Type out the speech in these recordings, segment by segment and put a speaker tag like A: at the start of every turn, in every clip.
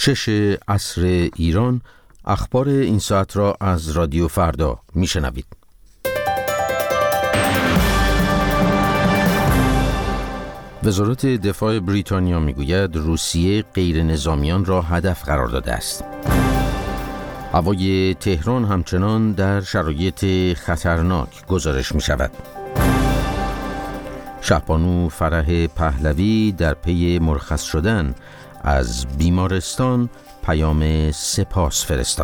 A: 6 عصر ایران. اخبار این ساعت را از رادیو فردا میشنوید. وزارت دفاع بریتانیا میگوید روسیه غیر نظامیان را هدف قرار داده است. هوای تهران همچنان در شرایط خطرناک گزارش می شود. شهبانو فرح پهلوی در پی مرخص شدن از بیمارستان پیام سپاس فرستاد.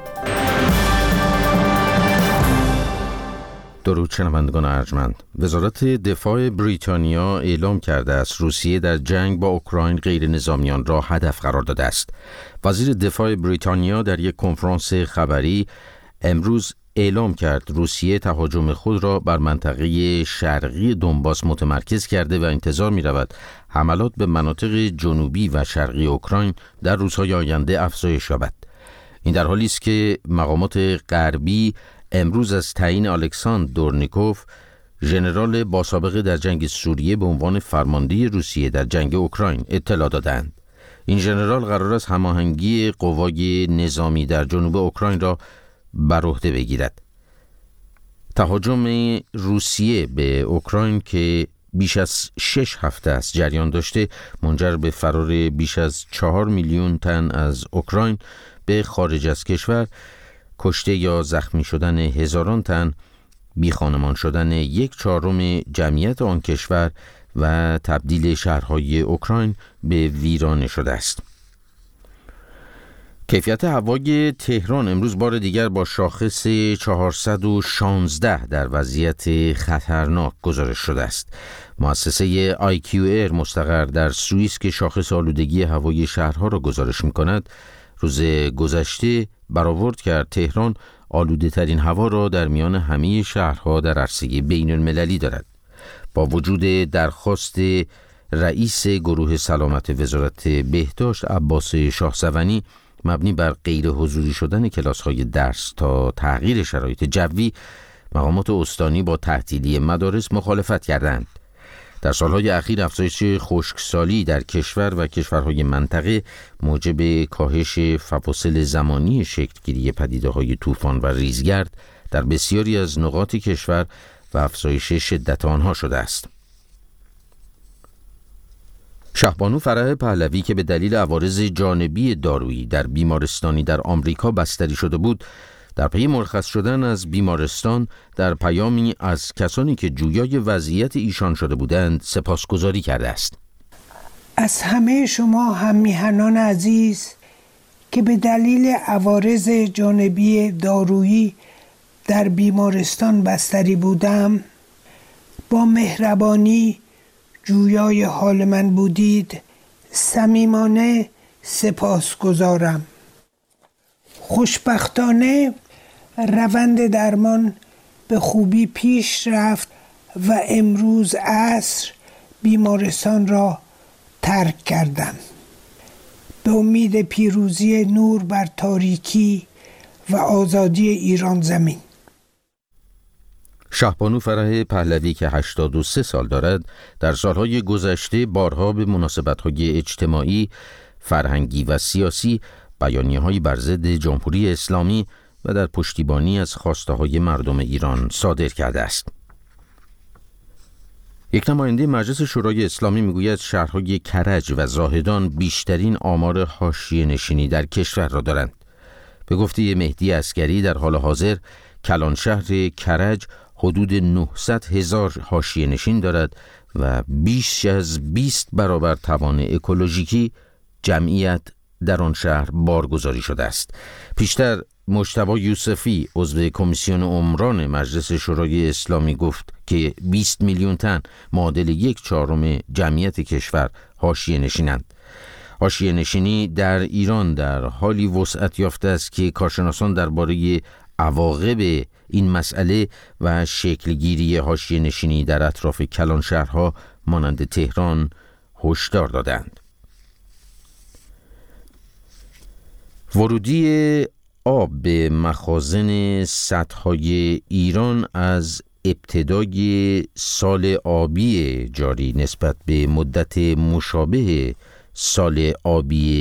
A: درود شنوندگان ارجمند. وزارت دفاع بریتانیا اعلام کرده است روسیه در جنگ با اوکراین غیر نظامیان را هدف قرار داده است. وزیر دفاع بریتانیا در یک کنفرانس خبری امروز اعلام کرد روسیه تهاجم خود را بر منطقه شرقی دونباس متمرکز کرده و انتظار می رود حملات به مناطق جنوبی و شرقی اوکراین در روزهای آینده افزایش یابد. این در حالی است که مقامات غربی امروز از تعیین الکساندر دورنیکوف ژنرال با سابقه در جنگ سوریه به عنوان فرمانده روسیه در جنگ اوکراین اطلاع دادند. این ژنرال قرار است هماهنگی قوای نظامی در جنوب اوکراین را بر عهده بگیرد. تهاجم روسیه به اوکراین که بیش از 6 هفته است جریان داشته منجر به فرار بیش از 4 میلیون تن از اوکراین به خارج از کشور، کشته یا زخمی شدن هزاران تن، بیخانمان شدن 1/4 جمعیت آن کشور و تبدیل شهرهای اوکراین به ویرانه شده است. کیفیت هوای تهران امروز بار دیگر با شاخص 416 در وضعیت خطرناک گزارش شده است. مؤسسه IQAir مستقر در سوئیس که شاخص آلودگی هوای شهرها را گزارش می‌کند، روز گذشته برآورد کرد تهران آلوده ترین هوا را در میان همه شهرها در عرصه بین المللی دارد. با وجود درخواست رئیس گروه سلامت وزارت بهداشت عباس شاهسوانی مبنی بر غیر حضوری شدن کلاس‌های درس تا تغییر شرایط جوی، مقامات استانی با تعطیلی مدارس مخالفت کردند. در سالهای اخیر افزایش خشکسالی در کشور و کشورهای منطقه موجب کاهش فواصل زمانی شکلگیری پدیده‌های طوفان و ریزگرد در بسیاری از نقاط کشور و افزایش شدت آنها شده است. شهبانو فرح پهلوی که به دلیل عوارض جانبی دارویی در بیمارستانی در آمریکا بستری شده بود، در پی مرخص شدن از بیمارستان در پیامی از کسانی که جویای وضعیت ایشان شده بودند سپاسگزاری کرده است.
B: از همه شما هم میهنان عزیز که به دلیل عوارض جانبی دارویی در بیمارستان بستری بودم، با مهربانی جویای حال من بودید، صمیمانه سپاسگزارم. خوشبختانه روند درمان به خوبی پیش رفت و امروز عصر بیمارستان را ترک کردم. به امید پیروزی نور بر تاریکی و آزادی ایران زمین.
A: شهبانو فرح پهلوی که 83 سال دارد در سالهای گذشته بارها به مناسبت‌های اجتماعی، فرهنگی و سیاسی بیانیه‌هایی بر ضد جمهوری اسلامی و در پشتیبانی از خواسته‌های مردم ایران صادر کرده است. یک نماینده مجلس شورای اسلامی میگوید شهرهای کرج و زاهدان بیشترین آمار حاشیه نشینی در کشور را دارند. به گفته مهدی عسکری در حال حاضر کلان شهر کرج حدود 900,000 حاشیه نشین دارد و بیش از 20 برابر توان اکولوژیکی جمعیت در آن شهر بارگذاری شده است. پیشتر مجتبی یوسفی عضو کمیسیون عمران مجلس شورای اسلامی گفت که 20 میلیون تن معادل 1/4 جمعیت کشور حاشیه نشینند. حاشیه نشینی در ایران در حالی وسعت یافته است که کارشناسان درباره عواقب این مسئله و شکلگیری حاشیه نشینی در اطراف کلان شهرها مانند تهران هشدار دادند. ورودی آب به مخازن سدهای ایران از ابتدای سال آبی جاری نسبت به مدت مشابه سال آبی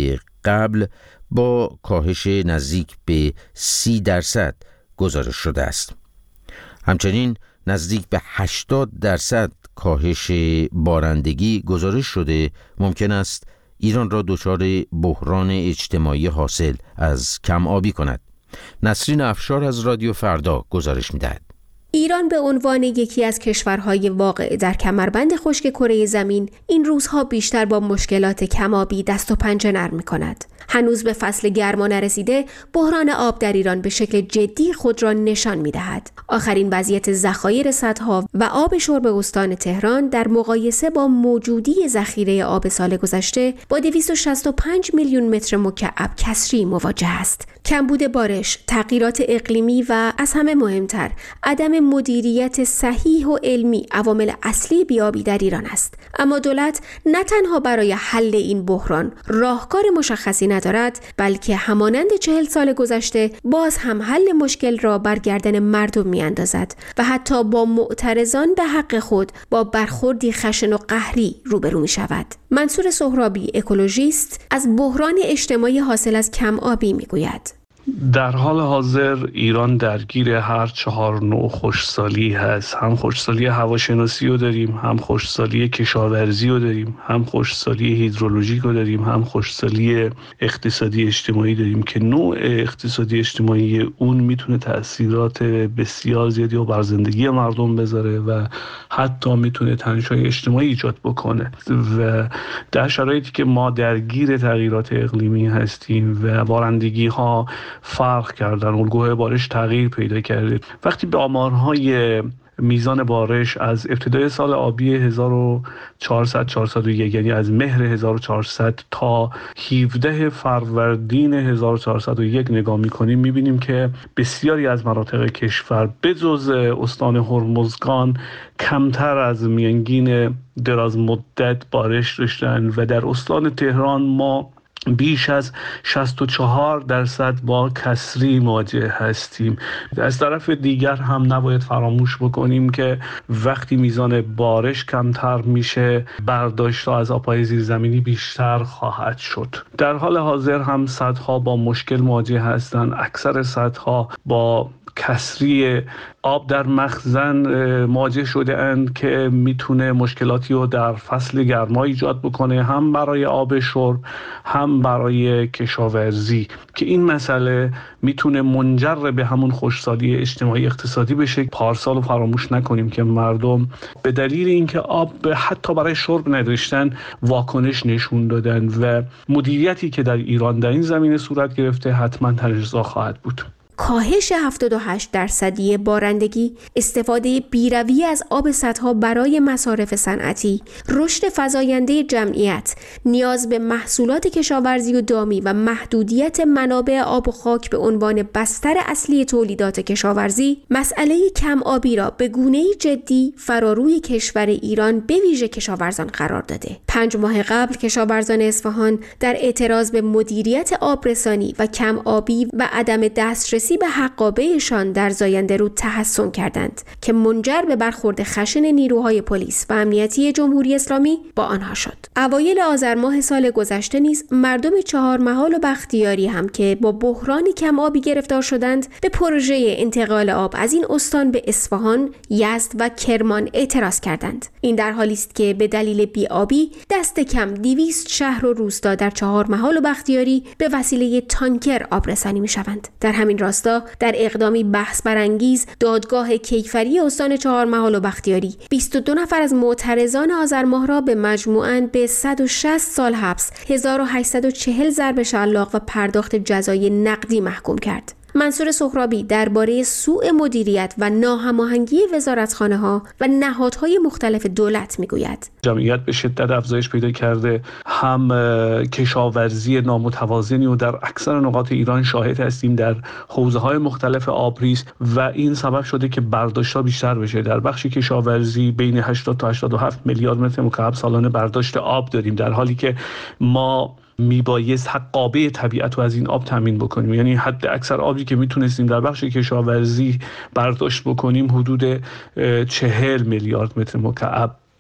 A: قبل با کاهش نزدیک به 30% گزارش شده است. همچنین نزدیک به 80% کاهش بارندگی گزارش شده ممکن است ایران را دچار بحران اجتماعی حاصل از کم آبی کند. نسرین افشار از رادیو فردا گزارش می‌دهد.
C: ایران به عنوان یکی از کشورهای واقع در کمربند خشک کره زمین این روزها بیشتر با مشکلات کم‌آبی دست و پنجه نرم می‌کند. هنوز به فصل گرما نرسیده، بحران آب در ایران به شکل جدی خود را نشان می‌دهد. آخرین وضعیت ذخایر سدها و آب شرب استان تهران در مقایسه با موجودی ذخیره آب سال گذشته با 265 میلیون متر مکعب کسری مواجه است. کمبود بارش، تغییرات اقلیمی و از همه مهمتر عدم مدیریت صحیح و علمی عوامل اصلی بیابی در ایران است. اما دولت نه تنها برای حل این بحران راهکار مشخصی ندارد، بلکه همانند 40 سال گذشته باز هم حل مشکل را بر گردن مردم میاندازد و حتی با معترضان به حق خود با برخوردی خشن و قهری روبرو می شود. منصور سهرابی، اکولوژیست، از بحران اجتماعی حاصل از کم آبی می گوید.
D: در حال حاضر ایران درگیر هر 4 نوع خشکسالی هست. هم خشکسالی هواشناسی رو داریم، هم خشکسالی کشاورزی رو داریم، هم خشکسالی هیدرولوژیک رو داریم، هم خشکسالی اقتصادی اجتماعی داریم که نوع اقتصادی اجتماعی اون میتونه تأثیرات بسیار زیادی بر زندگی مردم بذاره و حتی میتونه تنش‌های اجتماعی ایجاد بکنه. و در شرایطی که ما درگیر تغییرات اقلیمی هستیم و بارندگی‌ها فرق کردن، الگوهای بارش تغییر پیدا کرده. وقتی به آمارهای میزان بارش از ابتدای سال آبی 1400-401 یعنی از مهر 1400 تا 17 فروردین 1401 نگاه میکنیم، میبینیم که بسیاری از مناطق کشور بجز استان هرمزگان کمتر از میانگین دراز مدت بارش داشتن و در استان تهران ما بیش از 64% با کسری مواجه هستیم. از طرف دیگر هم نباید فراموش بکنیم که وقتی میزان بارش کمتر میشه، برداشت‌ها از آب‌های زیرزمینی بیشتر خواهد شد. در حال حاضر هم سدها با مشکل مواجه هستند. اکثر سدها با کسری آب در مخزن مواجه شده اند که میتونه مشکلاتی رو در فصل گرما ایجاد بکنه، هم برای آب شرب هم برای کشاورزی، که این مسئله میتونه منجر به همون خشکسالی اجتماعی اقتصادی بشه. پارسال رو فراموش نکنیم که مردم به دلیل اینکه آب حتی برای شرب نداشتن واکنش نشون دادن و مدیریتی که در ایران در این زمینه صورت گرفته حتما تنش‌زا خواهد بود.
C: کاهش 78% بارندگی، استفاده بیروی از آب سدها برای مصارف صنعتی، رشد فزاینده جمعیت، نیاز به محصولات کشاورزی و دامی و محدودیت منابع آب و خاک به عنوان بستر اصلی تولیدات کشاورزی، مسئله کم آبی را به گونه‌ای جدی فراروی کشور ایران به ویژه کشاورزان قرار داده. 5 ماه قبل کشاورزان اصفهان در اعتراض به مدیریت آبرسانی و کم آبی و عدم دسترسی به حقابهشان در زاینده رود تحصن کردند که منجر به برخورد خشن نیروهای پلیس و امنیتی جمهوری اسلامی با آنها شد. اوایل آذر ماه سال گذشته نیز مردم چهارمحال و بختیاری هم که با بحران کم آبی گرفتار شدند به پروژه انتقال آب از این استان به اصفهان، یزد و کرمان اعتراض کردند. این در حالی است که به دلیل بی‌آبی دست کم 200 شهر و روستا در چهارمحال و بختیاری به وسیله تانکر آبرسانی می‌شوند. در همین راستا در اقدامی بحث برانگیز دادگاه کیفری استان چهارمحال و بختیاری 22 نفر از معترضان آذر ماه را به مجموعاً به 160 سال حبس، 1840 ضرب شلاق و پرداخت جزای نقدی محکوم کرد. منصور سهرابی درباره سوء مدیریت و ناهماهنگی وزارتخانه‌ها و نهادهای مختلف دولت میگوید.
D: جمعیت به شدت افزایش پیدا کرده، هم کشاورزی نامتوازنی و در اکثر نقاط ایران شاهد هستیم در حوزه‌های مختلف آبریز و این سبب شده که برداشت‌ها بیشتر بشه. در بخش کشاورزی بین 80 تا 87 میلیارد متر مکعب سالانه برداشت آب داریم، در حالی که ما میبایست حقابه طبیعت رو از این آب تامین بکنیم. یعنی حد اکثر آبی که میتونستیم در بخش کشاورزی برداشت بکنیم حدود 40 میلیارد متر مکعب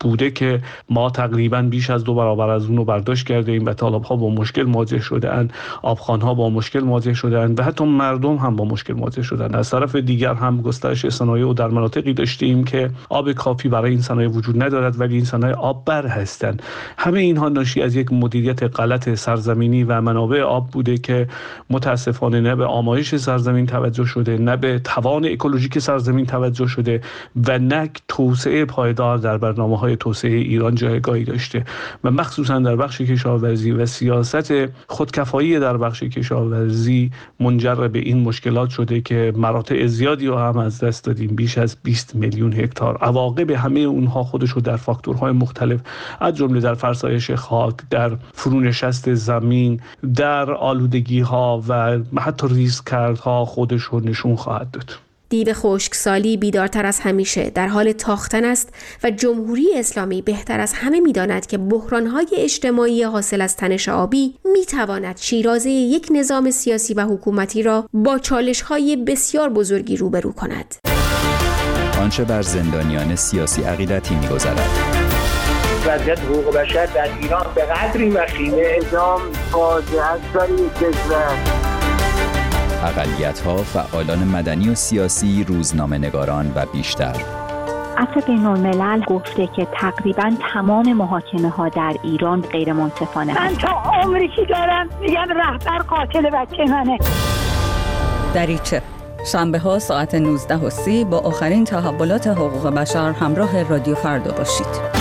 D: بوده که ما تقریبا بیش از 2 برابر از اون رو برداشت کرده ایم و طالب‌ها با مشکل مواجه شده‌اند، آبخوان‌ها با مشکل مواجه شده‌اند و حتی مردم هم با مشکل مواجه شده‌اند. از طرف دیگر هم گسترش صنایع و در مناطقی داشتیم که آب کافی برای این صنایع وجود ندارد ولی این صنایع آب بر هستند. همه اینها ناشی از یک مدیریت غلط سرزمینی و منابع آب بوده که متاسفانه نه به آمایش سرزمین توجه شده، نه به توان اکولوژیک سرزمین توجه شده و نه توسعه پایدار در برنامه‌های توسعه ایران جایگاهی داشته و مخصوصا در بخش کشاورزی و سیاست خودکفایی در بخش کشاورزی منجر به این مشکلات شده که مراتع زیادی رو هم از دست دادیم، بیش از 20 میلیون هکتار. عواقب همه اونها خودش رو در فاکتورهای مختلف از جمله در فرسایش خاک، در فرونشست زمین، در آلودگی‌ها و حتی ریزگردها خودش رو نشون خواهد داد.
C: دیو خشکسالی بیدارتر از همیشه در حال تاختن است و جمهوری اسلامی بهتر از همه می‌داند که بحران‌های اجتماعی حاصل از تنش آبی می‌تواند شیرازه یک نظام سیاسی و حکومتی را با چالش‌های بسیار بزرگی روبرو کند.
E: آنچه بر زندانیان سیاسی عقیدتی می‌گذرد.
F: وضعیت حقوق بشر در ایران به قدری وخیمه، اعدام فاجعه است برای کشور.
E: اقلیت‌ها، فعالان مدنی و سیاسی، روزنامه‌نگاران و بیشتر.
G: عفو بین‌الملل گفته که تقریباً تمام محاکمه‌ها در ایران غیر منصفانه.
H: من تا عمری که دارم میگم رهبر قاتل بچه منه.
I: دریچه شنبه‌ها ساعت 19:30 با آخرین تحولات حقوق بشر همراه رادیو فردا باشید.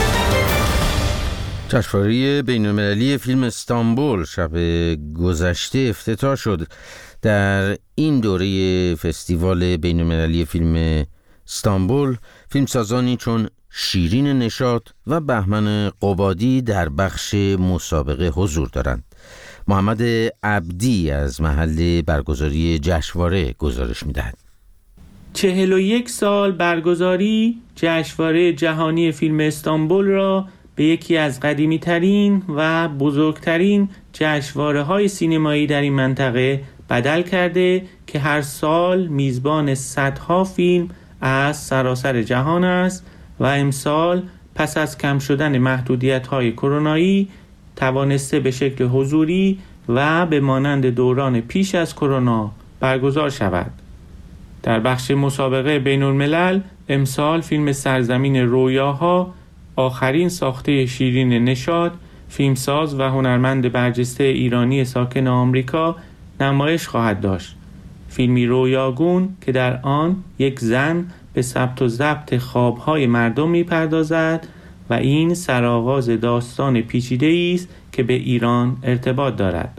A: جشنواره بین‌المللی فیلم استانبول شب گذشته افتتاح شد. در این دوره فستیوال بین‌المللی فیلم استانبول فیلمسازانی چون شیرین نشاط و بهمن قبادی در بخش مسابقه حضور دارند. محمد عبدی از محل برگزاری جشنواره گزارش می‌دهد.
J: 41 سال برگزاری جشنواره جهانی فیلم استانبول را به یکی از قدیمی‌ترین و بزرگترین جشنواره‌های سینمایی در این منطقه بدل کرده که هر سال میزبان صدها فیلم از سراسر جهان است و امسال پس از کم شدن محدودیت‌های کرونایی توانسته به شکل حضوری و به مانند دوران پیش از کرونا برگزار شود. در بخش مسابقه بین‌الملل امسال فیلم سرزمین رویاها، آخرین ساخته شیرین نشاط، فیلمساز و هنرمند برجسته ایرانی ساکن آمریکا نمایش خواهد داشت. فیلمی رویاگون که در آن یک زن به ثبت و ضبط خوابهای مردم می‌پردازد و این سرآغاز داستان پیچیده‌ای است که به ایران ارتباط دارد.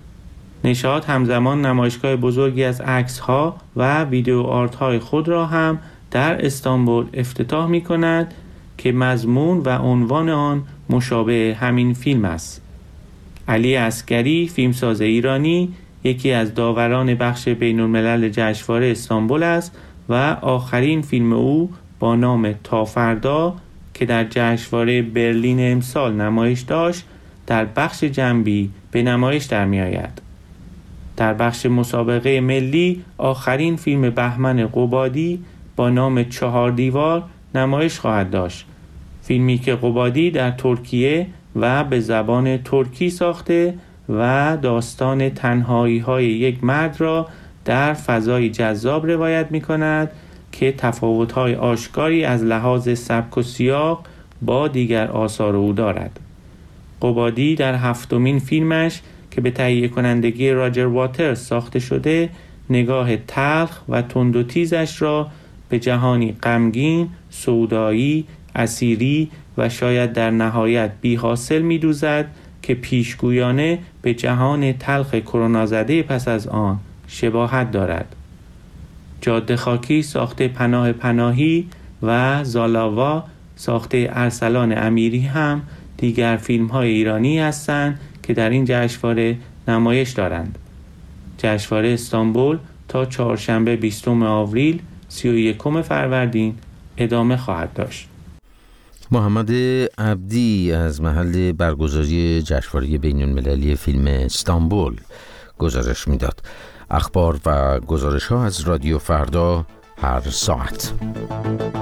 J: نشاط همزمان نمایشگاه بزرگی از عکس‌ها و ویدیو آرت‌های خود را هم در استانبول افتتاح می‌کند که مضمون و عنوان آن مشابه همین فیلم است. علی عسگری، فیلمساز ایرانی، یکی از داوران بخش بین‌الملل جشنواره استانبول است و آخرین فیلم او با نام تا فردا که در جشنواره برلین امسال نمایش داشت در بخش جنبی به نمایش در می آید. در بخش مسابقه ملی آخرین فیلم بهمن قبادی با نام 4 دیوار نمایش خواهد داشت. فیلمی که قبادی در ترکیه و به زبان ترکی ساخته و داستان تنهایی‌های یک مرد را در فضای جذاب روایت می‌کند که تفاوت‌های آشکاری از لحاظ سبک و سیاق با دیگر آثار او دارد. قبادی در 7مین فیلمش که به تهیه کنندگی راجر واترز ساخته شده، نگاه تلخ و تند و تیزش را به جهانی غمگین، سودایی، اسیری و شاید در نهایت بی‌حاصل می‌دوزد که پیشگویانه به جهان تلخ کرونا زده پس از آن شباهت دارد. جاده خاکی ساخته پناه پناهی و زالاوا ساخته ارسلان امیری هم دیگر فیلم‌های ایرانی هستند که در این جشنواره نمایش دارند. جشنواره استانبول تا چهارشنبه 20 آوریل 31 فروردین ادامه خواهد داشت.
A: محمد عبدی از محل برگزاری جشنواره بین‌المللی فیلم استانبول گزارش میداد. اخبار و گزارش‌ها از رادیو فردا هر ساعت.